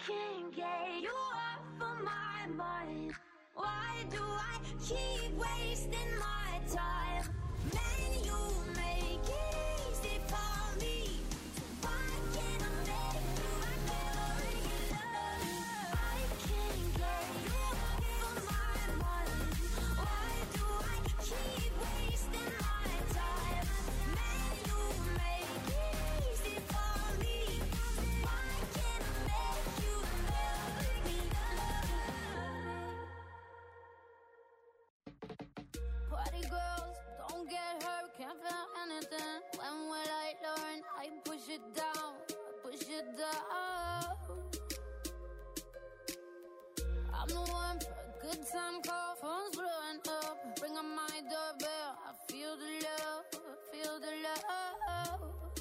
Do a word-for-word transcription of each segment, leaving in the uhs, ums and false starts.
can't get you off of my mind. Why do I keep wasting my time? Man, you make it easy for me. Why can't I make you never get love? I can't get you off of my mind. Why do I keep wasting my time? Man, you make it easy for me. Why can't I make you never get love? Party girls, don't get hurt, can't feel anything. When will I learn? I push it down, I push it down. I'm the one for a good time call, phone's blowing up. Ring on my doorbell, I feel the love, I feel the love.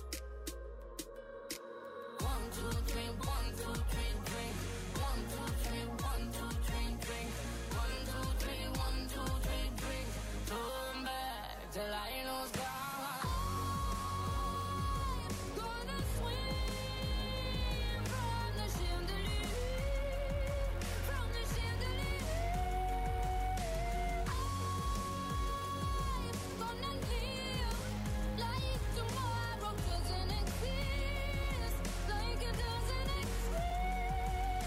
One, two, three, one, two, three, drink. One, two, three, one, two, three, drink. One, two, three, one, two, three, drink. Turn back till I lose God. I'm gonna swim from the chandelier, from the chandelier. I'm gonna live like tomorrow doesn't exist, like it doesn't exist.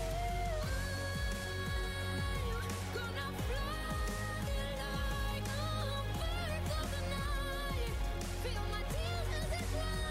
I'm gonna fly like a bird of the night. Feel my tears as they fly.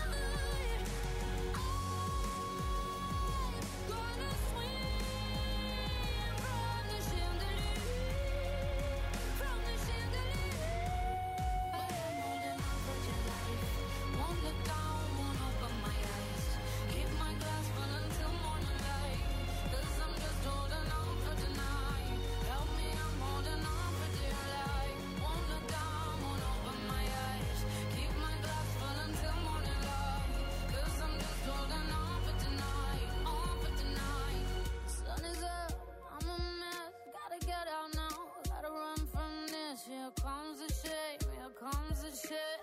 I'm gonna swim from the chandelier, from the chandelier. But I'm holding on for dear life. Won't look down, won't open my eyes. Keep my glass full until morning light. 'Cause I'm just holding on for tonight. Help me, I'm holding on for dear life. Won't look down, won't open my eyes. Keep my glass full until morning light. 'Cause I'm just holding on for tonight, on for tonight. Sun is up, I'm a mess. Gotta get out now, gotta run from this. Here comes the shame, here comes the shame.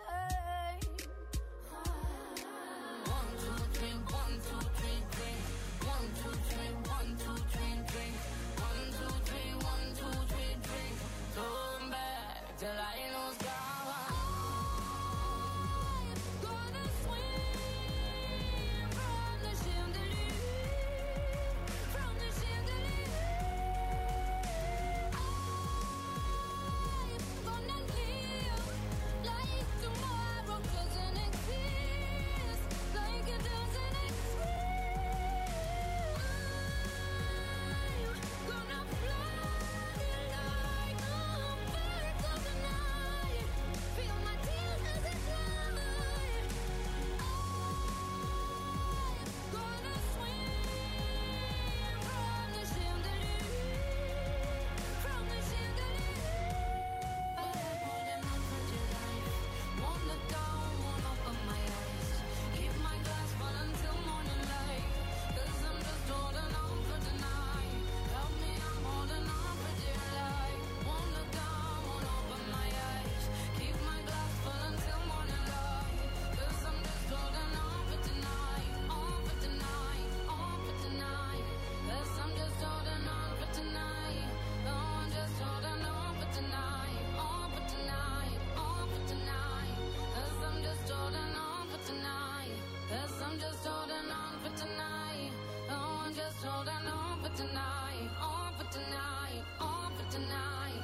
One, two, three, one, two, three, drink. One, two, three, one, two, three, drink. One, two, three, one, two, three, drink. Turn back till I lose God. I'm gonna swim from the chandelier, from the chandelier. I'm gonna live like tomorrow doesn't exist, like it doesn't exist. I'm gonna fly like a bird of the night. Feel my tears as they fly. I'm gonna swim from the chandelier, from the chandelier. But I'm holding on for dear life. Won't look down, won't open my eyes. Keep my glass full until morning light. 'Cause I'm just holding on for tonight. Help me, I'm holding on for dear life. Won't look down, won't open my eyes. Keep my glass full until morning light. 'Cause I'm just holding on for tonight, on for tonight, on for tonight. 'Cause I'm just holding on for tonight. No, I'm just holding on for tonight, on for tonight, on for tonight. 'Cause I'm just holding on for tonight. 'Cause I'm just holding on for tonight. No, I'm just holding on for tonight, on for tonight, on for tonight.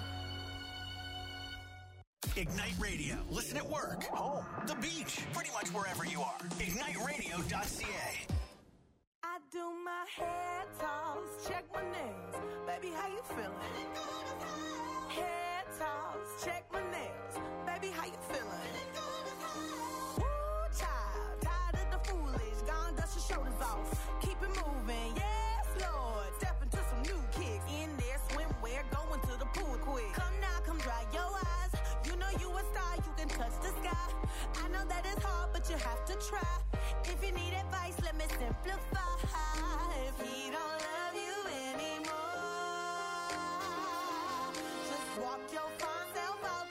Ignite Radio. Listen at work, home, the beach, pretty much wherever you are. ignite radio dot c a. I do my hair toss, check my nails. Baby, how you feeling? Hair toss, check my nails. Baby, how you feeling? Woo, child, tired of the foolish. Gone, dust your shoulders off. Keep it moving, yes, Lord. Step into some new kicks. In there, swimwear, going to the pool quick. Come now, come dry your eyes. You know you a star, you can touch the sky. I know that it's hard, but you have to try. If you need advice, let me simplify. If he don't love you anymore, just walk your fine self out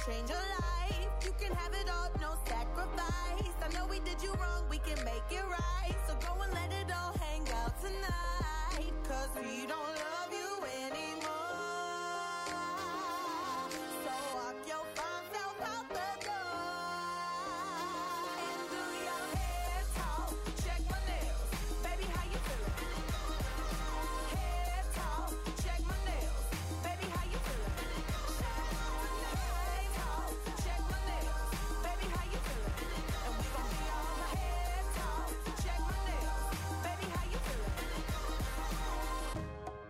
change your life. You can have it all, no sacrifice. I know we did you wrong, we can make it right. So go and let it all hang out tonight. Cause we don't love you anymore. So walk your fine self out the door. And do your hair talk. Check my nails. Baby, how you feeling? Hair talk. Check my nails. Baby, how you feeling? Hair talk. Check my nails. Baby, how you feeling? And we gon' be all the hair talk. Check my nails. Baby, how you feeling?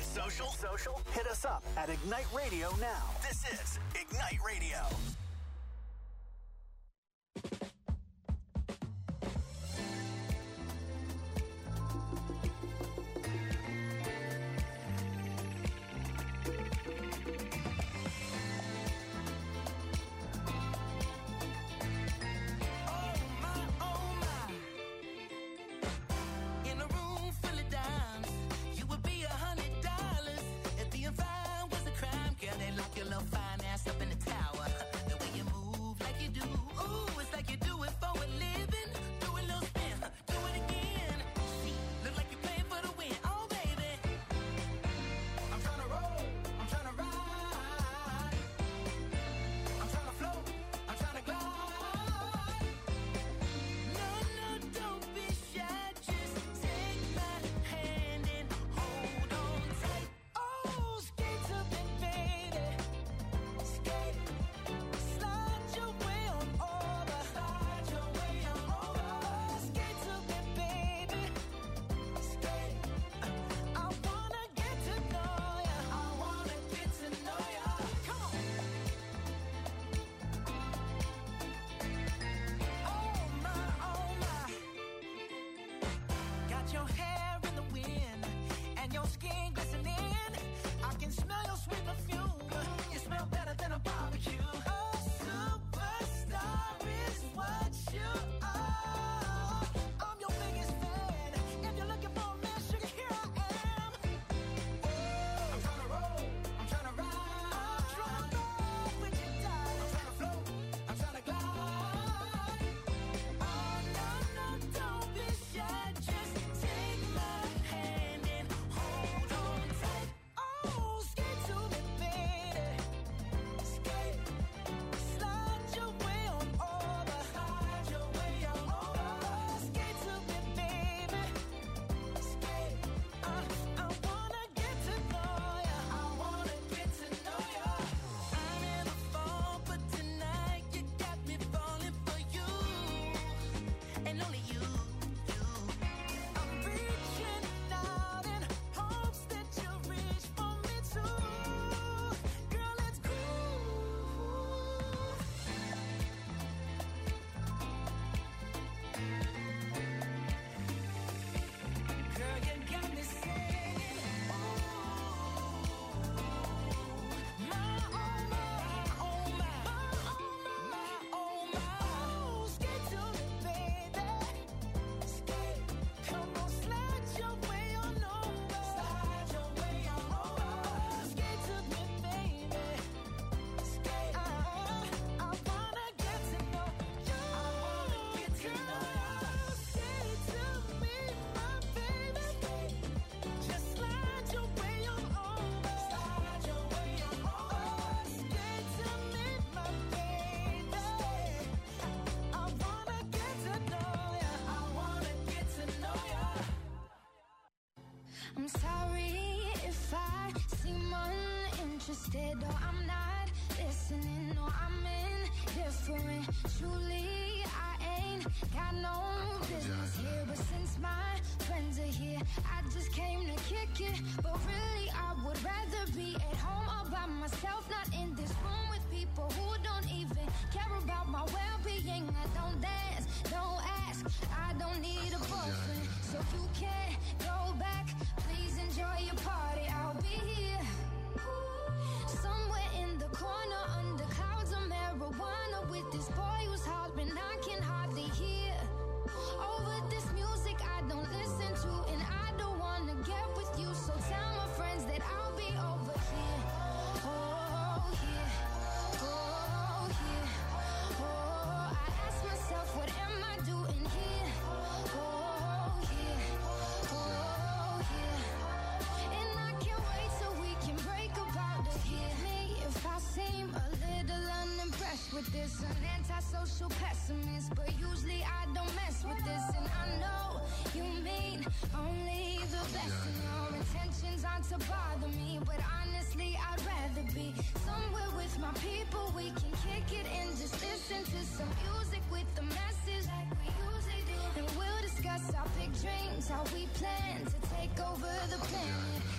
social? Social? Hit us up at Ignite Radio now. This is Ignite Radio. I'm sorry if I seem uninterested or I'm not listening or I'm indifferent. Truly, I ain't got no business here, but since my friends are here, I just came to kick it. But really, I would rather be at home all by myself, not in this room with people who don't even care about my well-being. I don't dance, don't ask, I don't need a boyfriend, so you can't go back. Please enjoy your party, I'll be here. Somewhere in the corner under clouds of marijuana with this boy who's hollering I can hardly hear. Over this music I don't listen to, and I don't wanna get with you, so tell my friends that I'll be over here. Oh, here. Oh, here. Oh, I ask myself, what am I doing here? Oh, here. Oh, here. And I can't wait till we can break about it here. Me, if I seem a little unimpressed with this, an antisocial pessimist, but usually I don't mess with this, and I know you mean only the best, and your intentions aren't to bother me, but honestly I'd rather be somewhere with my people. We can kick it and just listen to some music with the message like we usually do, and we'll discuss our big dreams, how we plan to take over the planet.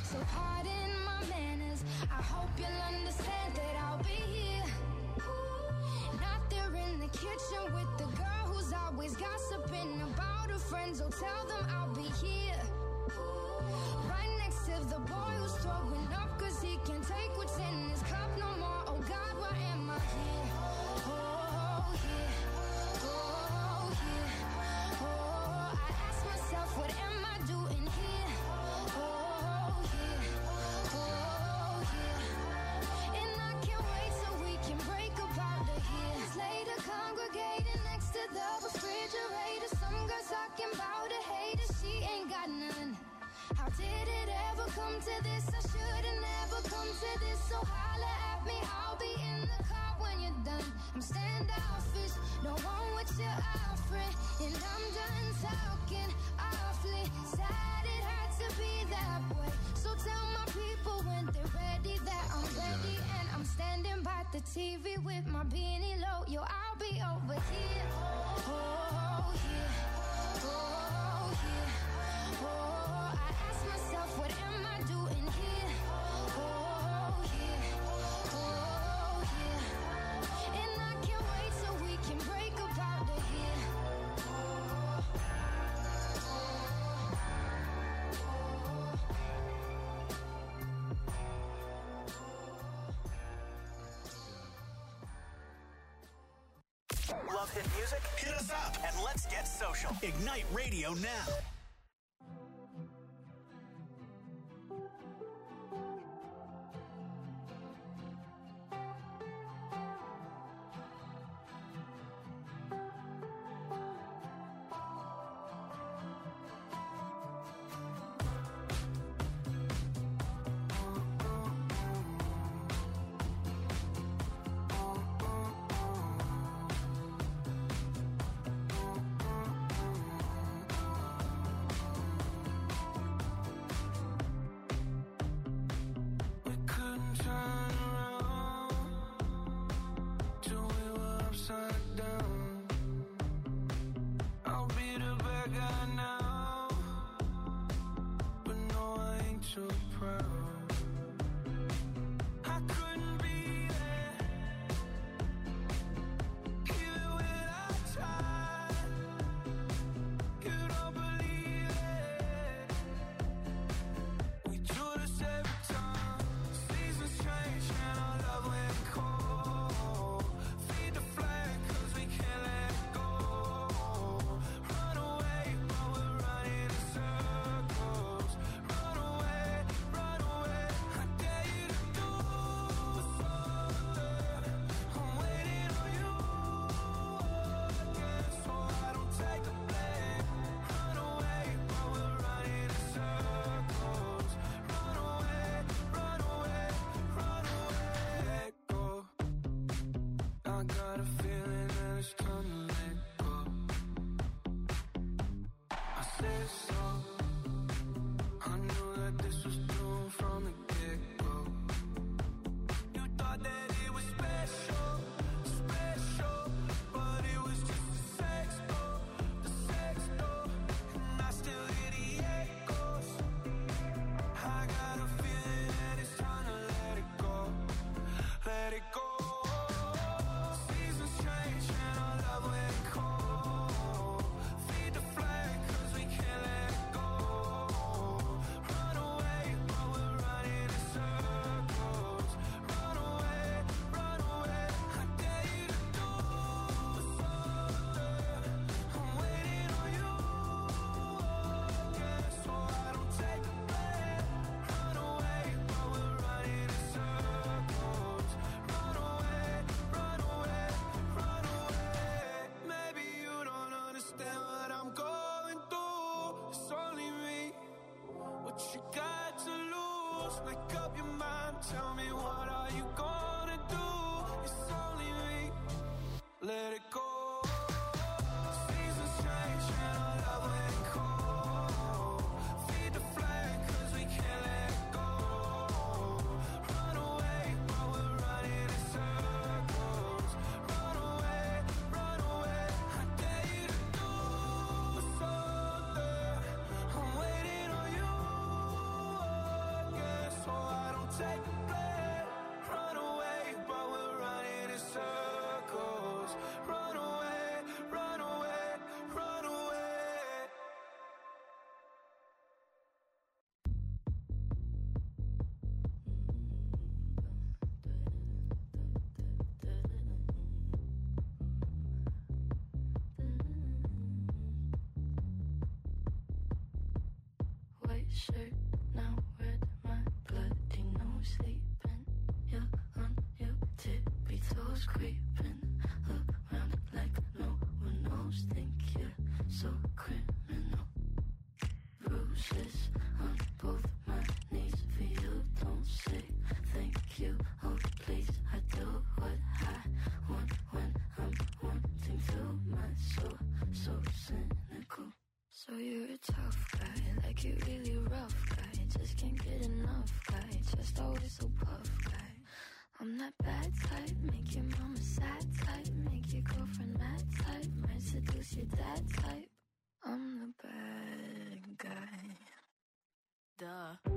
So pardon my manners. I hope you'll understand that I'll be here. Not there in the kitchen with the girl who's always gossiping about her friends. So tell them I'll be here. Right next to the boy who's throwing up cause he can't take what's in his cup no more. Oh God, why am I here? Oh, yeah. Oh, yeah. Oh, I ask myself, what am I doing here? Oh, yeah. Oh, yeah. And I can't wait till we can break up out of here. Later congregating next to the refrigerator. Some girls talking about a hater, she ain't got none. How did it ever come to this? I should've never come to this. So holla at me, I'll be in the car when you're done. I'm standoffish, don't want what you're offering. And I'm done talking awfully. Sad it had to be that way. So tell my people when they're ready that I'm ready. And I'm standing by the T V with my beanie low. Yo, I'll be over here. Oh, yeah. Oh, yeah. Oh, I ask myself, what am I doing here? Oh, yeah. Oh, yeah. And I can't wait till we can break up out of here. Love hit music? Hit us up and let's get social. Ignite Radio now. shirt. Now red, my bloody nose sleeping. You're on your tippy toes creeping around like no one knows. Think you're so criminal. Bruises on both my knees for you. Don't say thank you. Oh please, I do what I want when I'm wanting to. My soul so cynical. So you're a tough guy, like you're really rough guy. Just can't get enough guy, just always so puff guy. I'm that bad type, make your mama sad type, make your girlfriend mad type, might seduce your dad type. I'm the bad guy. Duh.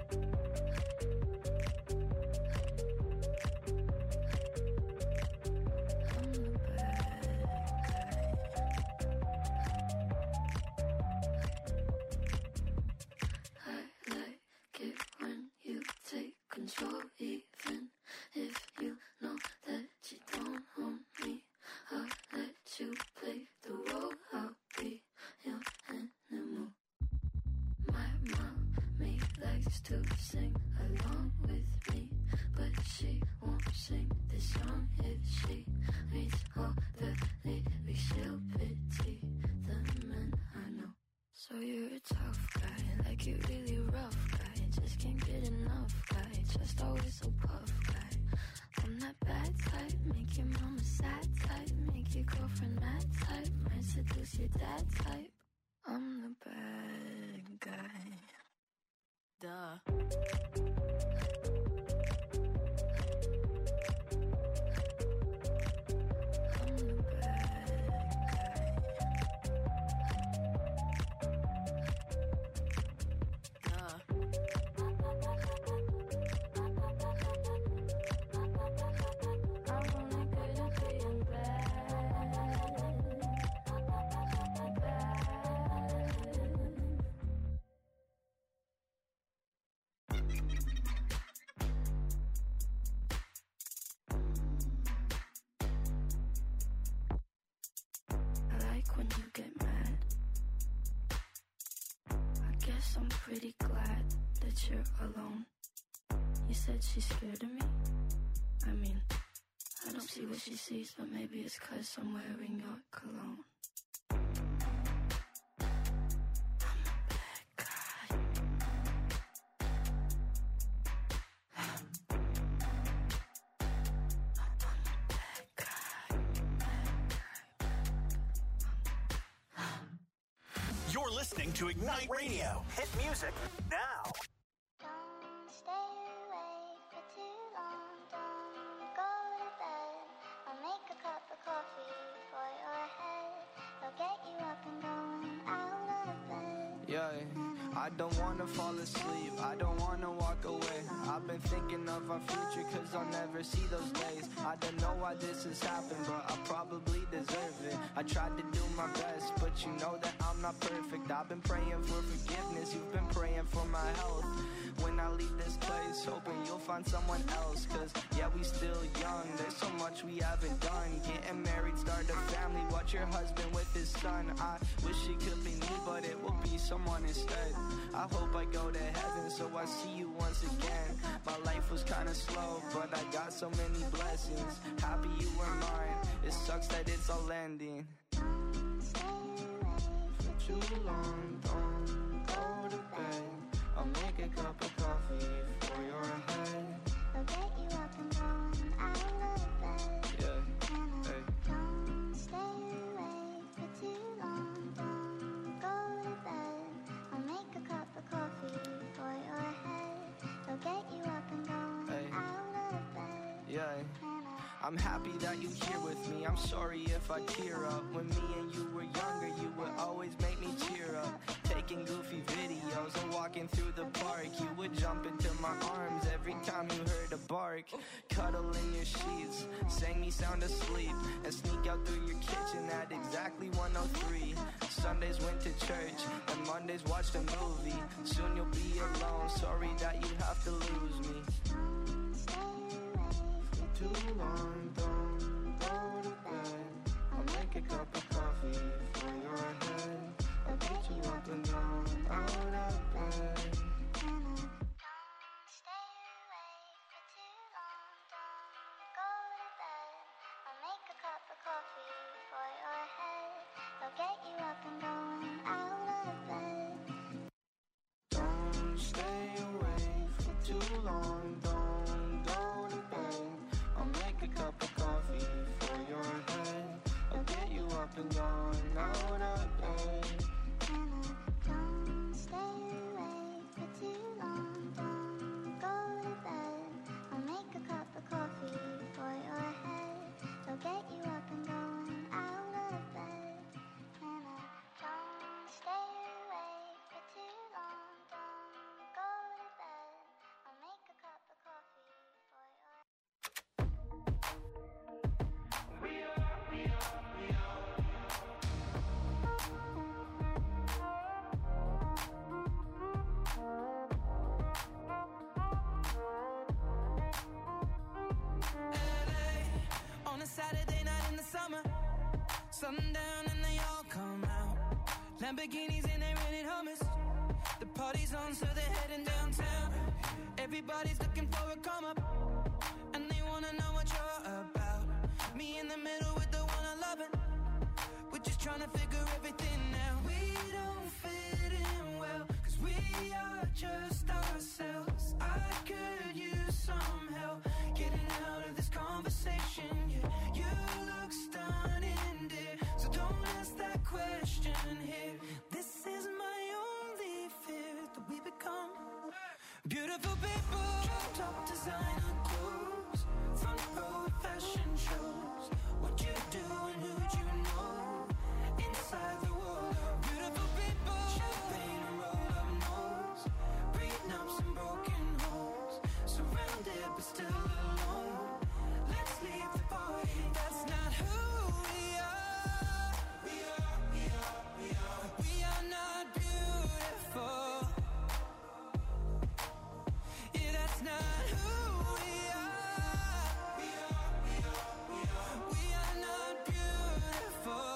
Control, even if you know that you don't own me. I'll let you play the role. I'll be your animal. My mommy likes to sing along with me, but she won't sing this song if she reads all the lyrics. She'll pity the men I know. So you're a tough guy, like you're really rough guy. Just can't get enough guy, just always so puff guy. I'm that bad type, make your mama sad type, make your girlfriend mad type, might seduce your dad type. I'm the bad guy. Duh. I'm pretty glad that you're alone. You said she's scared of me? I mean, I don't see what she sees, but maybe it's 'cause I'm wearing your cologne. You're listening to Ignite Radio. Hit music now. Don't stay awake for too long. Don't go to bed. I'll make a cup of coffee for your head. I'll get you up and going out of bed. Yeah, I don't wanna fall asleep. I don't wanna walk away. I've been thinking of our future 'cause I'll never see those days. I don't know why this has happened, but I probably deserve it. I tried to do my best, but you know that I'm not perfect. I've been praying for forgiveness, you've been praying for my health. When I leave this place, hoping you'll find someone else. 'Cause yeah, we still young, there's so much we haven't done. Getting married, start a family, watch your husband with his son. I wish it could be me, but it will be someone instead. I hope I go to heaven so I see you once again. My life was kinda slow, but I got so many blessings. Happy you were mine, it sucks that it's all ending. For too long, don't go to bed. I'll make a cup of coffee for your head. I'll get you up and going out of bed. Yeah, hey. Don't stay awake for too long. Don't go to bed. I'll make a cup of coffee for your head. I'll get you up and going Hey. out of bed. Yeah. I'm happy that you're here with me. I'm sorry if I tear up. When me and you were younger, you would always make me cheer up. Taking goofy videos and walking through the park. You would jump into my arms every time you heard a bark. Cuddle in your sheets, sang me sound asleep, and sneak out through your kitchen at exactly one oh three. Sundays went to church, and Mondays watched a movie. Soon you'll be alone, sorry that you have to lose me. Too long, don't go to bed. I'll make a cup of coffee for your head. I'll get you up and down, out of bed. They'll get you up and going out of bed. Don't stay awake for too long. Don't go to bed. I'll make a cup of coffee for your head. I'll get you up and going out of bed. And I don't stay awake for too long. Don't go to bed. I'll make a cup of coffee for your head. They'll get you up and going out of bed. And I don't stay awake for too long. Don't go to bed. I'll make a cup of coffee for your On a Saturday night in the summer, sundown and they all come out. Lamborghinis and they rented hummus. The party's on, so they're heading downtown. Everybody's looking for a come up, and they wanna know what you're about. Me in the middle with the one I love it. We're just trying to figure everything out. We don't fit in well, cause we are just ourselves. I could use some help getting out of this conversation. Yeah, you look stunning, dear, so don't ask that question here. This is my only fear, that we become beautiful people. Top designer clothes, front row fashion shows. What you do and who'd you know? Inside the world of beautiful people. Champagne and roll up nose, prenups and broken homes. Surrounded but still alone. Let's leave the party. That's not who we are. We are, we are, we are. We are not beautiful. Yeah, that's not who we are. We are, we are, we are. We are not beautiful.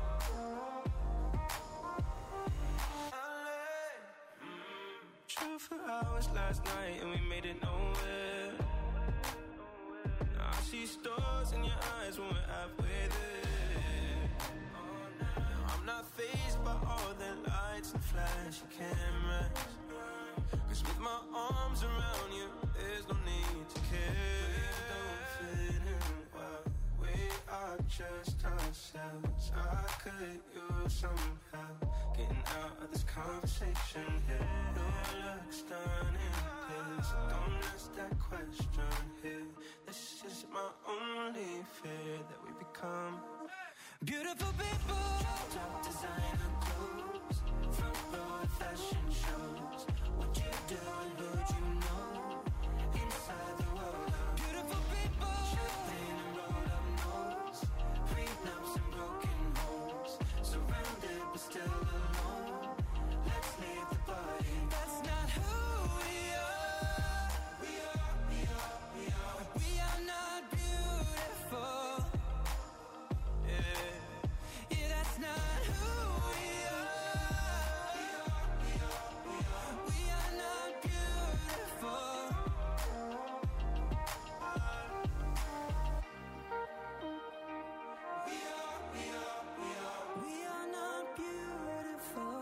True for hours last night and we made it nowhere. Now I see stars in your eyes when we're halfway there. Oh, now I'm not fazed by all the lights and flashy cameras. Cause with my arms around you, there's no need to care. We don't fit in well, we are just ourselves. I could use some help getting out of this conversation here. You look stunning, dear, so don't ask that question here. This is my only fear, that we become beautiful people. Top designer clothes, front row fashion shows. What you do and who'd you know? Inside the world of beautiful people. Champagne and rolled up nose, prenups and broken homes. Surrounded but still alone. Let's leave the party. That's not who we are. We are, we are, we are. We are not beautiful. Yeah, yeah, that's not who we are. We are, we are, we are. We are not beautiful. We are, we are, we are. We are not beautiful.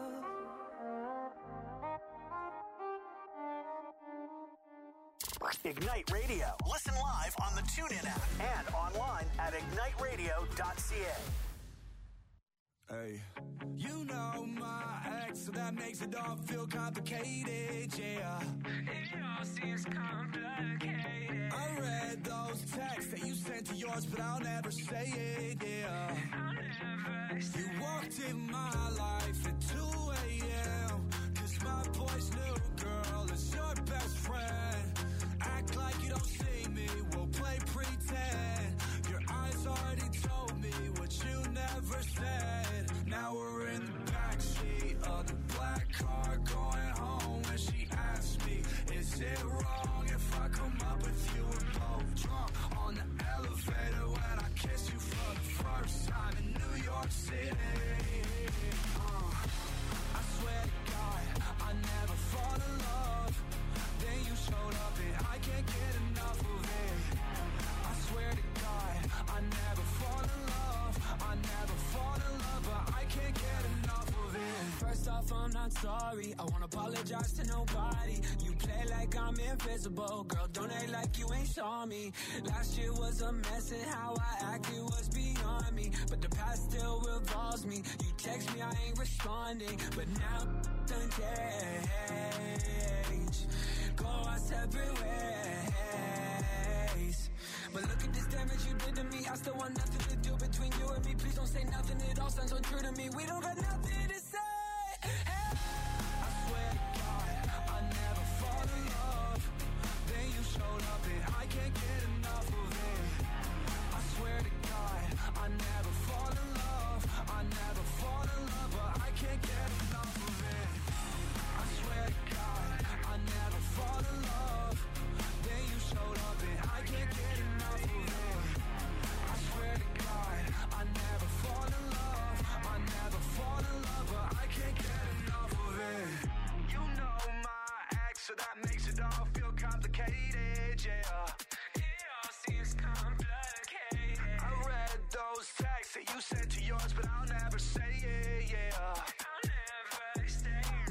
Ignite Radio. Listen live on the TuneIn app and online at ignite radio dot c a. Hey, you know my ex, so that makes it all feel complicated, yeah. It all seems complicated. I read those texts that you sent to yours, but I'll never say it, yeah. I'll never say it. You walked in my life at two a.m. Cause my boy's new girl is your best friend. Act like you don't see me, we'll play pretend. Your eyes already told me what you never said. Now we're in the backseat of the black car going home. When she asked me, is it wrong if I come up with you? We're both drunk on the elevator when I kiss you for the first time in New York City. Uh, off, I'm not sorry. I won't apologize to nobody. You play like I'm invisible. Girl, don't act like you ain't saw me. Last year was a mess and how I acted was beyond me. But the past still revolves me. You text me, I ain't responding. But now done change. Go our separate ways. But look at this damage you did to me. I still want nothing to do between you and me. Please don't say nothing, it all sounds untrue to me. We don't got nothing to say. Hey. I swear to God, I never fall in love. Then you showed up and I can't get enough of it. I swear to God, I never fall in love. I never fall in love, but I can't get enough of it. I swear to God, I never fall in love. Then you showed up and I can't get enough of it. I swear to God, I never fall in love. I never fall in love, but I can't get enough of it. You know my ex, so that makes it all feel complicated, yeah. It all seems complicated. I read those texts that you sent to yours, but I'll never say it, yeah. I'll never say it.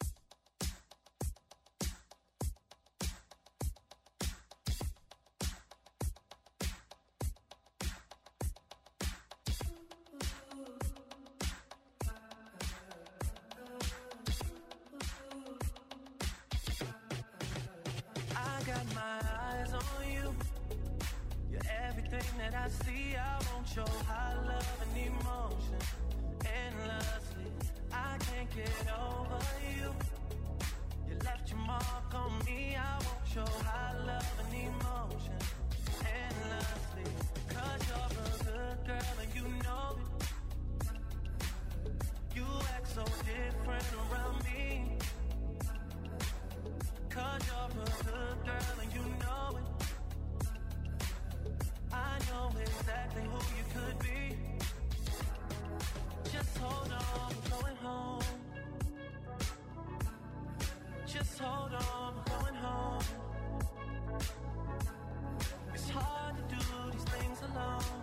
I got my eyes on you. You're everything that I see. I want your high love and emotion endlessly. I can't get over you. You left your mark on me. I want your high love and emotion endlessly. Cause you're a good girl and you know it. You act so different around me. Cause you're a good girl and you know it. I know exactly who you could be. Just hold on, we're going home. Just hold on, we're going home. It's hard to do these things alone.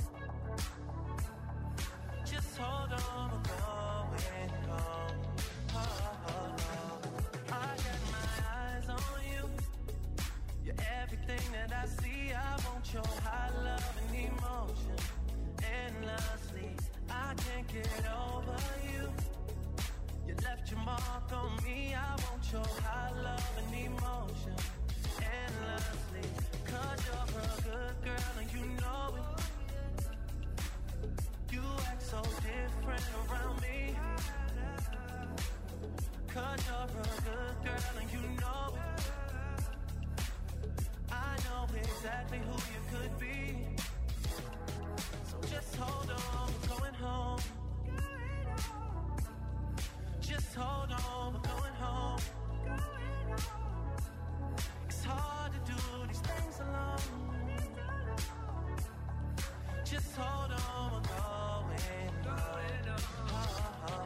Just hold on, we're going home. Oh, oh, oh. I got my eyes on you. You're everything that I see. I want your high love and emotion endlessly. I can't get over you. You left your mark on me. I want your high love and emotion endlessly. Cause you're a good girl and you know it. You act so different around me. Cause you're a good girl and you know it. I know exactly who you could be. So just hold on, we're going home. Just hold on, we're going home. It's hard to do these things alone. Just hold on, we're going home. Oh, oh, oh.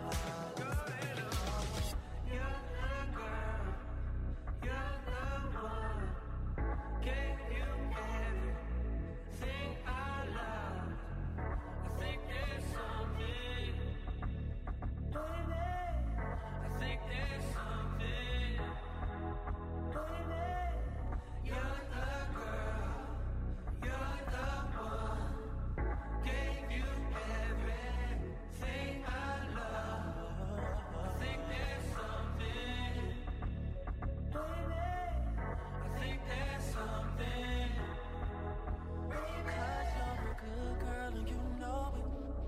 You're the girl, you're the one. Gave you everything I love. I think there's something, baby. I think there's something, baby. You're the girl, you're the one. Gave you everything I love. I think there's something, baby. I think there's something. Cause you're a good girl and you know it.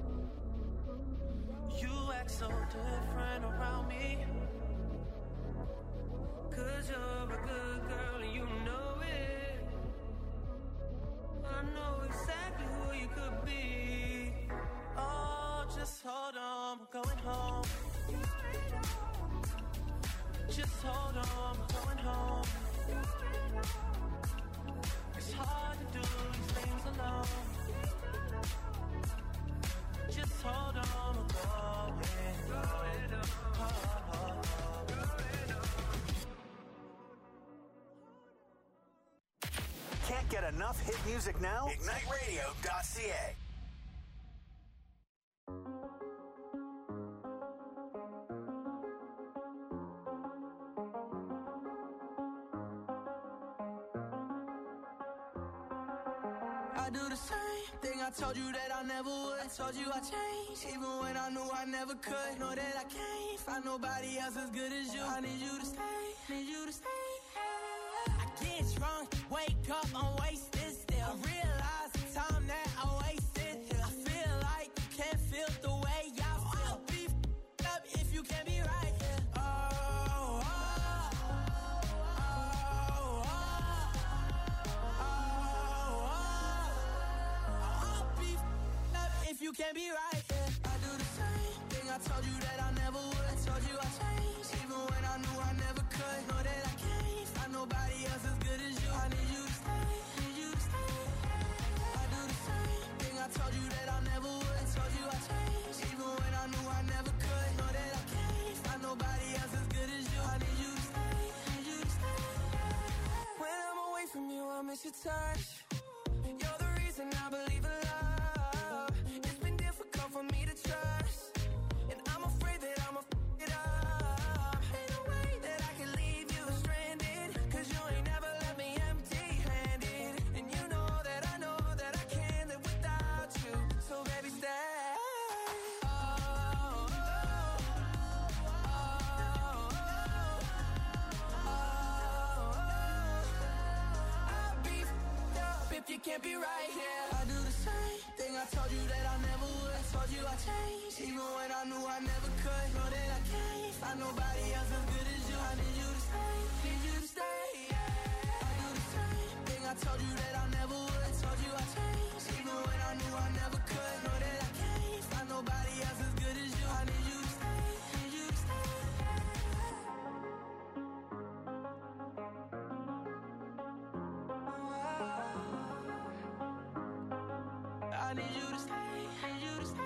You act so different around me. Cause you're a good girl and you know it. I know exactly who you could be. Oh, just hold on, we're going home. Just hold on, we're going home. It's hard to do these things alone. Just hold on, we're going home. Oh, oh, oh. Can't get enough hit music now? Ignite Radio dot C A. I do the same thing I told you that I never would. I told you I changed, even when I knew I never could. Know that I can't find nobody else as good as you. I need you to stay, need you to stay. I get drunk, wake up, I'm wasted still. I realize the time that I wasted here. I feel like you can't feel the way I feel. I'll be f***ed up if you can't be right here. Oh, oh, oh, oh, oh, oh. I'll be f***ed up if you can't be right here. I do the same thing I told you that I never would. I told you I changed, even when I knew I never could. Know that I can't find nobody else as good as you. I need you to stay, need you to stay. I do the same thing I told you that I never would. I told you I changed, even when I knew I never could. Know that I can't find nobody else as good as you. I need you to stay, need you to stay. When I'm away from you, I miss your touch. You're the reason I believe in love. It's been difficult for me to trust, and I'm afraid that I'ma f*** it up. Ain't no way that I can leave you stranded, cause you ain't never left me empty-handed. And you know that I know that I can't live without you. So baby, stay. Oh, oh, oh, oh, oh. I'll be f***ed up if you can't be right here. I do the same thing I told you that I never would. I told you I changed, even when I knew I never could. Know that I can't find nobody else as good as you. I need you to stay, need you to stay. I do the same thing I told you that I never would. I told you I changed, even when I knew I never could. Know that I can't find nobody else as good as you. I need you to stay, need you to stay. I need you to stay, need you to stay.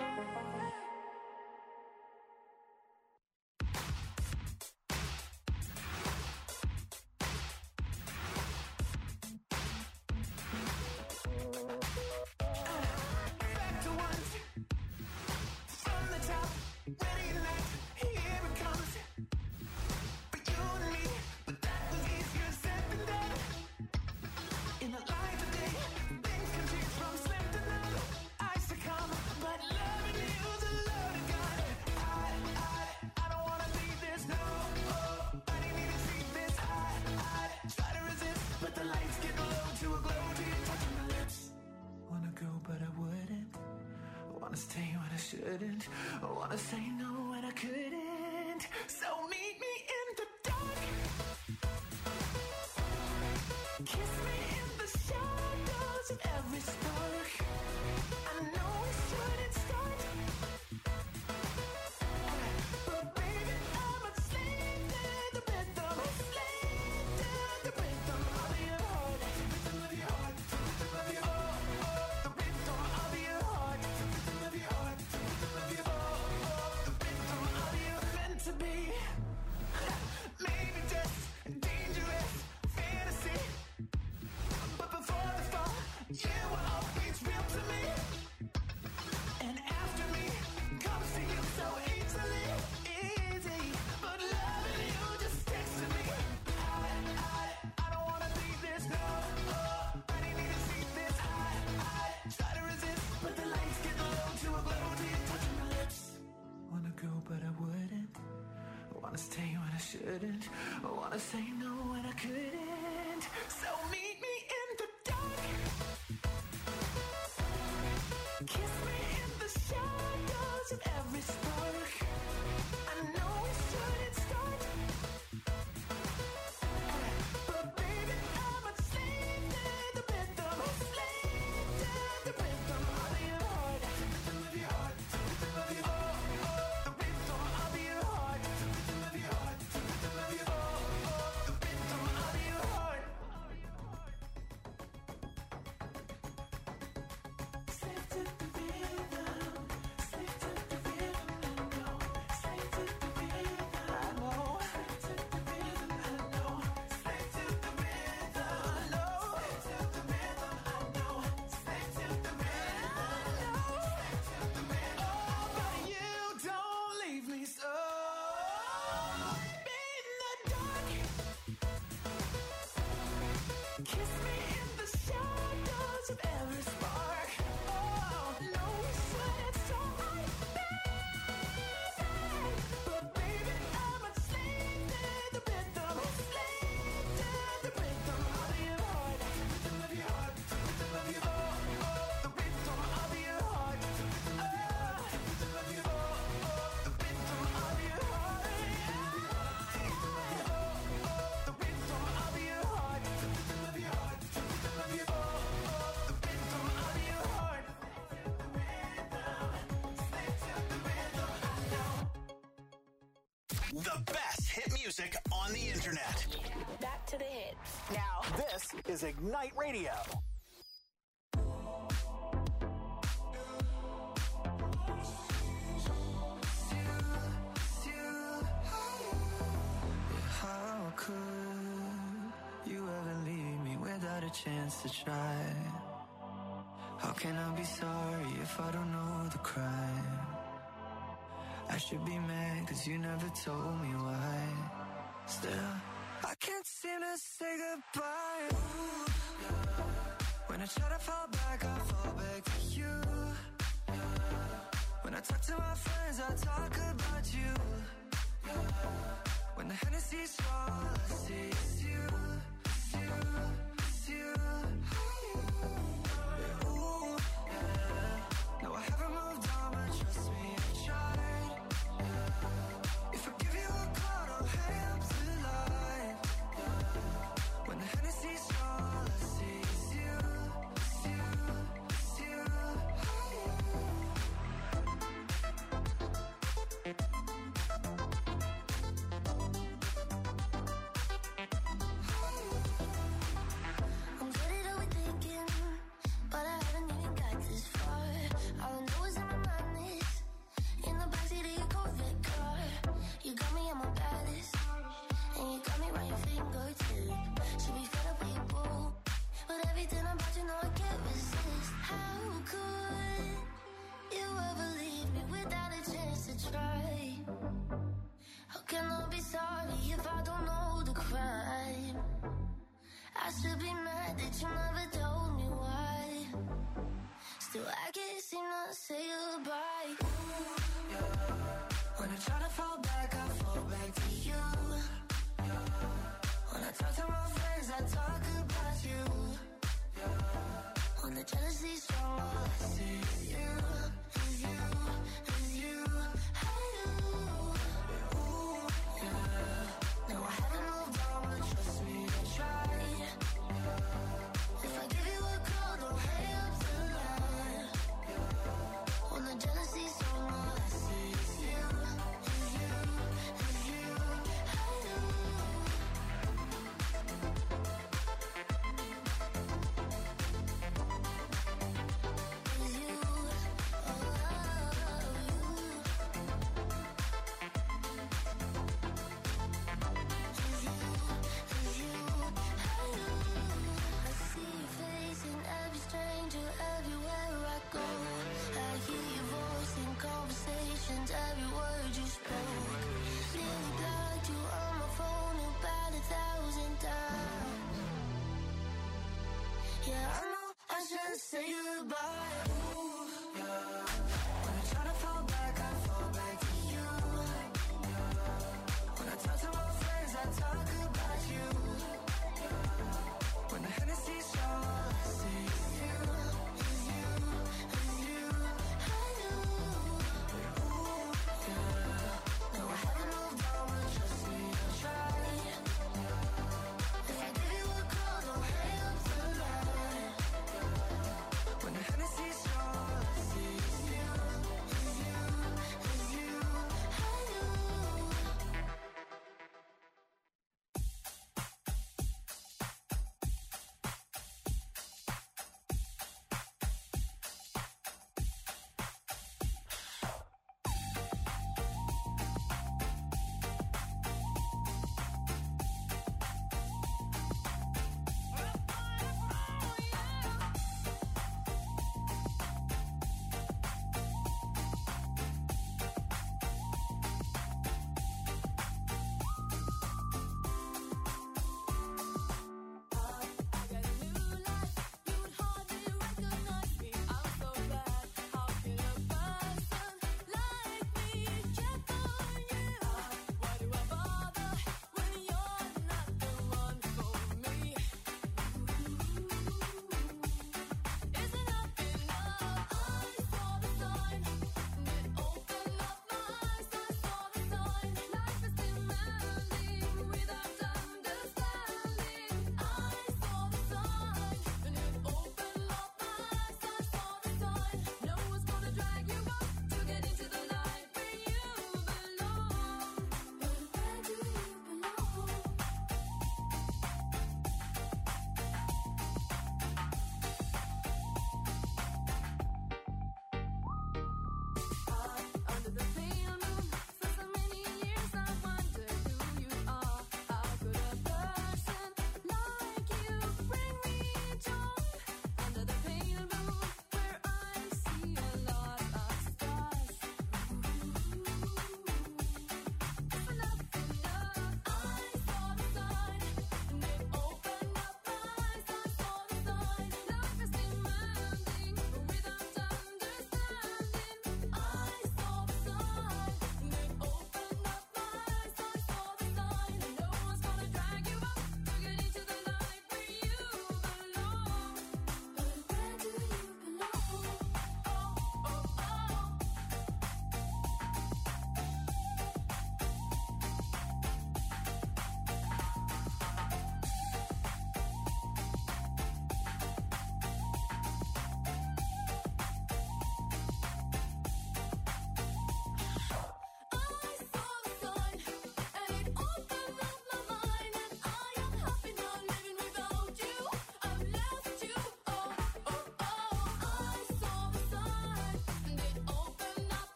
Back to once, from the top, ready like, here it comes. For you and me, but that was easier said than done. In the light of day, things can change from slim to none. I succumb, but loving you's a loaded gun. I, I, I don't wanna leave this, no. Oh, I didn't even see this. I, I try to resist, but the lights get low to a glow to you touching my lips. Wanna go, but I wouldn't. Wanna stay when I shouldn't. Wanna say no when I couldn't. So meet me in the dark. Kiss me in the shadows of every spark. I know we shouldn't start, but baby, I'm a slave to the rhythm. A slave to the rhythm of your heart. The rhythm of your heart. The rhythm of your heart. Oh, oh, the rhythm of your heart. The rhythm of your heart. The rhythm of your heart. Oh, oh, the rhythm of your meant to be. Maybe just dangerous fantasy, but before the fall, you were always real to me. And after me comes to you so easily, easy. But loving you just sticks to me. I, I, I don't wanna leave this, no. Oh, I didn't even see this. I, I try to resist, but the lights get low to a glow to you touching my lips. Wanna go, but I wouldn't. Wanna stay when I shouldn't. Wanna say no when I couldn't. So meet me in the dark. Kiss me in the shadows of every spark. I know we shouldn't start, but baby, I'm a slave to the rhythm. A slave to the rhythm of your heart. The rhythm of your heart. The rhythm of your heart. Oh, oh, the rhythm of your heart. The rhythm of your heart. The rhythm of your heart. Oh, oh, the rhythm of your heart. Slave to the rhythm. Slave to the rhythm. No. The best hit music on the internet. Back to the hits. Now, This is Ignite Radio. How could you ever leave me without a chance to try? How can I be sorry if I don't know the crime? I should be mad cause you never told me why. Still, I can't seem to say goodbye. Ooh, yeah. When I try to fall back, I fall back to you. Yeah. When I talk to my friends, I talk about you. Yeah. When the Hennessy's all I see is you, it's you, it's you. Yeah, ooh, yeah. No, I haven't moved on, but trust me, I tried. Yeah. If I give you a call, don't hang up the line. Yeah. When the Hennessy's all I see is you, it's you, it's you. I'm good at all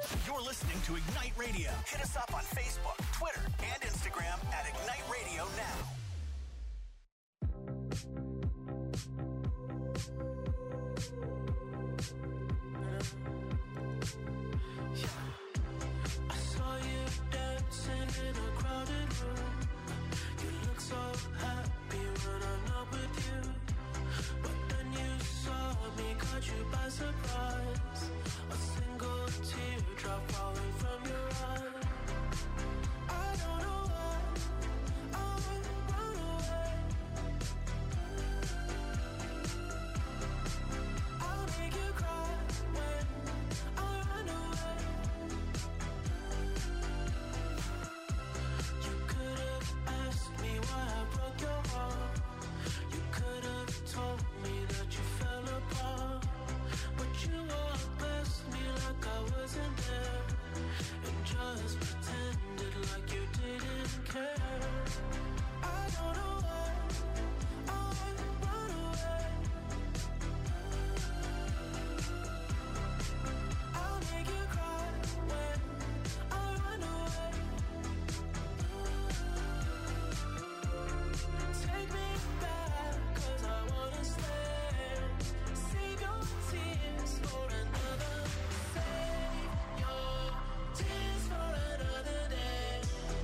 You're listening to Ignite Radio. Hit us up on Facebook, Twitter, and Instagram at Ignite Radio Now. I saw you dancing in a crowded room. You look so happy when I'm not with you. But then you saw me, caught you by surprise. A single teardrop falling from your eye. I don't know why I run away. I'll make you cry when I run away. You could have asked me why I broke your heart. You could have told me that you fell apart. But you walked past me like I wasn't there, and just pretended like you didn't care. I don't know why I run away. I'll make you cry when I run away. Take me back, 'cause I wanna stay. Save your tears for another. Save your tears for another day.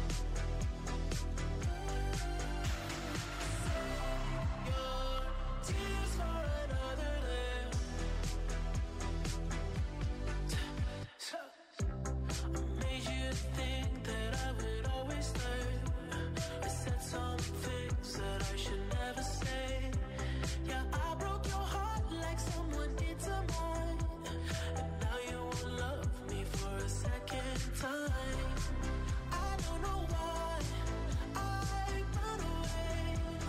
Save your tears for another day. So, I made you think that I would always stay. I said some things that I should never say. Yeah, I broke your heart like someone did to mine. And now you won't love me for a second time. I don't know why I run away.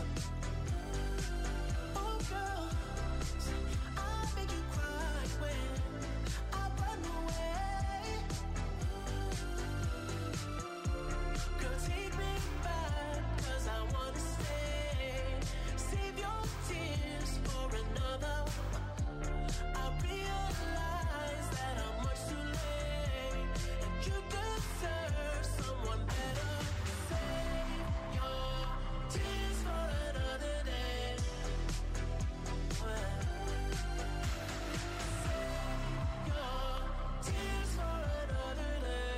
Oh girl, I make you cry when I run away. Girl, take me back, 'cause I wanna stay. Save your tears for another. I realize that I'm much too late, and you deserve someone better. Save your tears for another day. Well, save your tears for another day.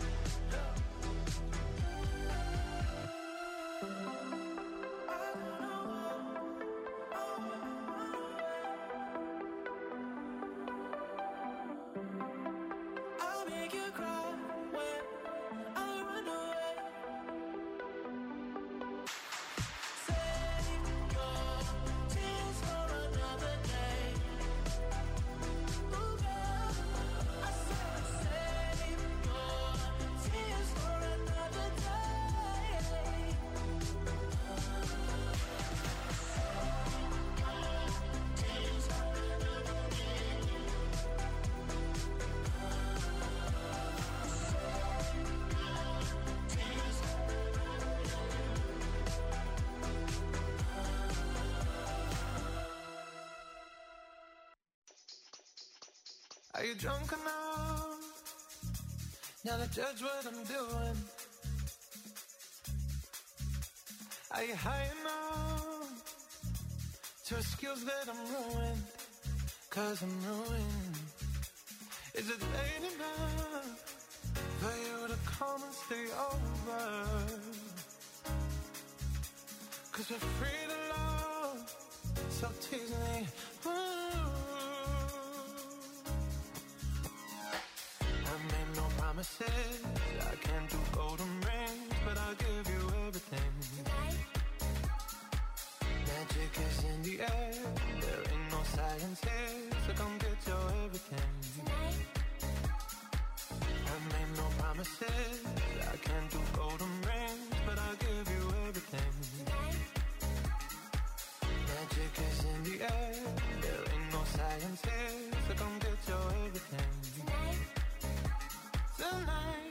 I'll make you cry when I run away. Save your tears for another day. Ooh, girl, I said save your tears for another day. Tears for another day. Are you drunk enough now to judge what I'm doing? Are you high enough to excuse that I'm ruined? 'Cause I'm ruined. Is it late enough for you to come and stay over? 'Cause we're free to love, so tease me. Ooh. I made no promises, I can't do golden rings, but I'll give you everything. Magic is in the air, there ain't no science here, so come get your everything. I made no promises, I can't do golden rings, but I'll give you everything. Magic is in the air, there ain't no science here, so come get your everything. Tonight.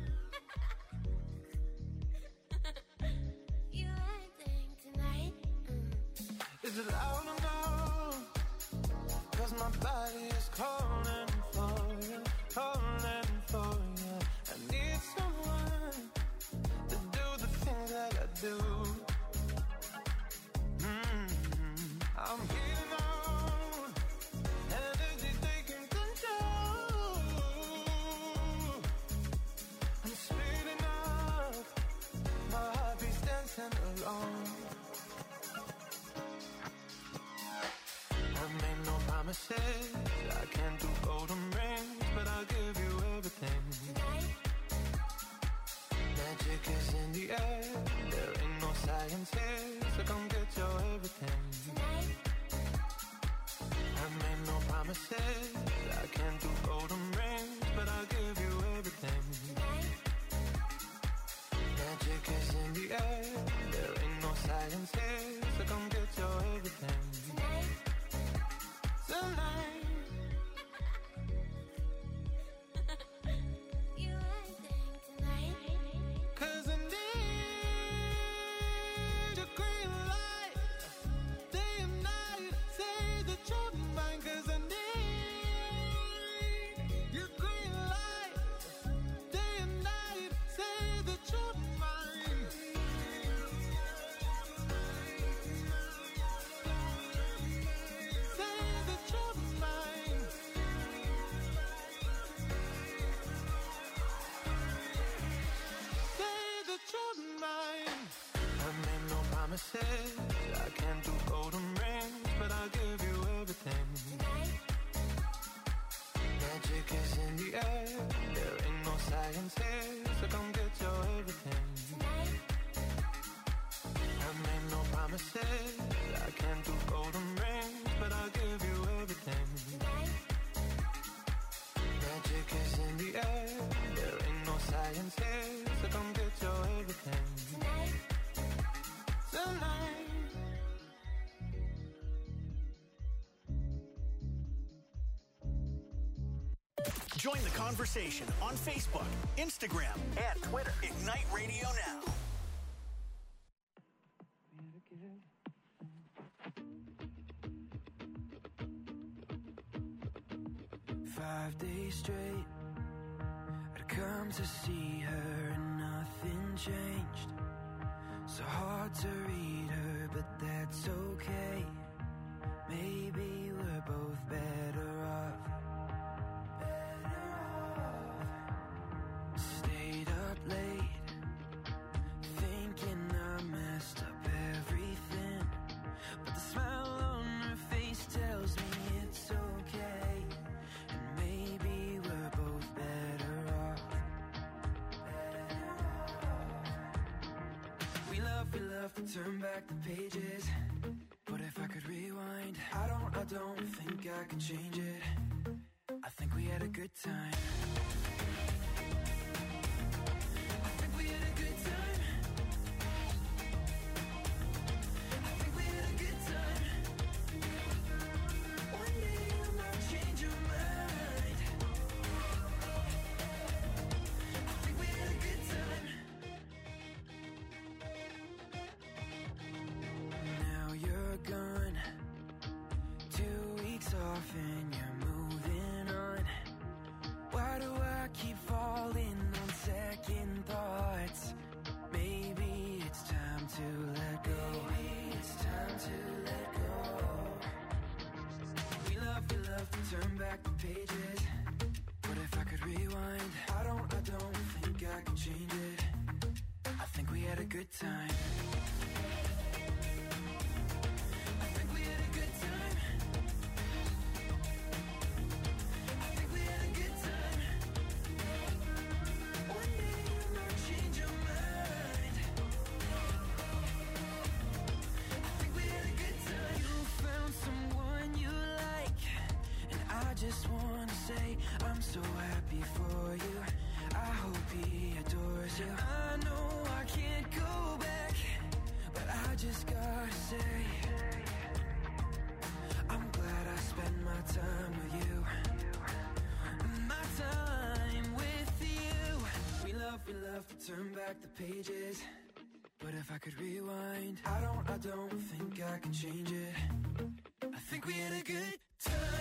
You acting tonight? Mm. Is it loud enough? 'Cause my body is calling for you, calling for do. Mm-hmm. I'm getting on, energy taking control. I'm speeding up, my heart beats dancing along. I made no promises, I can't do golden rings, but I'll give you everything. Magic is in the air, there ain't no science here, so come get your everything. I made no promises, I can't do golden rings, but I'll give you everything. Magic is in the air, there ain't no science here, so come get your everything. Tonight. You anything tonight? Cause I need your green light, day and night, say that you're mine. Cause I need your green light, day and night, say that you're mine. Say that you're mine. Say that you're mine. I made no promises, I can't do golden rings, but I'll give you everything. Magic is in the air, there ain't no science here, so come get your everything. I made no promises, I can't do golden rings, but I'll give you everything. Magic is in the air, there ain't no science here, so come get your everything. Tonight. Join the conversation on Facebook, Instagram, and Twitter. Ignite Radio Now. Five days straight, I'd come to see her and nothing changed. So hard to read her, but that's okay. Maybe we're both better off. Better off. Stayed up late, thinking I messed up everything. But the smile on her face tells me it's okay. And maybe we're both better off. Better off. We love, we love to turn back the pages. But if I could rewind, I don't, I don't think I could change it. I think we had a good time. I think we had a good time. I think we had a good time. One day you might change your mind. I think we had a good time. Now you're gone, two weeks off and you're moving on. Why do I keep falling on second thoughts? Maybe it's time to let go. Maybe it's time to let go. We love, we love to turn back the pages. But if I could rewind, I don't, I don't think I could change it. I think we had a good time. I think we had a good time. I think we had a good time. One day you might change your mind. I think we had a good time. You found someone you like, and I just wanna say I'm so happy for you. I hope he adores you. I know I can't go back, but I just gotta say I'm glad I spent my time with you. My time with you. We love, we love to turn back the pages. But if I could rewind, I don't, I don't think I can change it. I think we had a good time.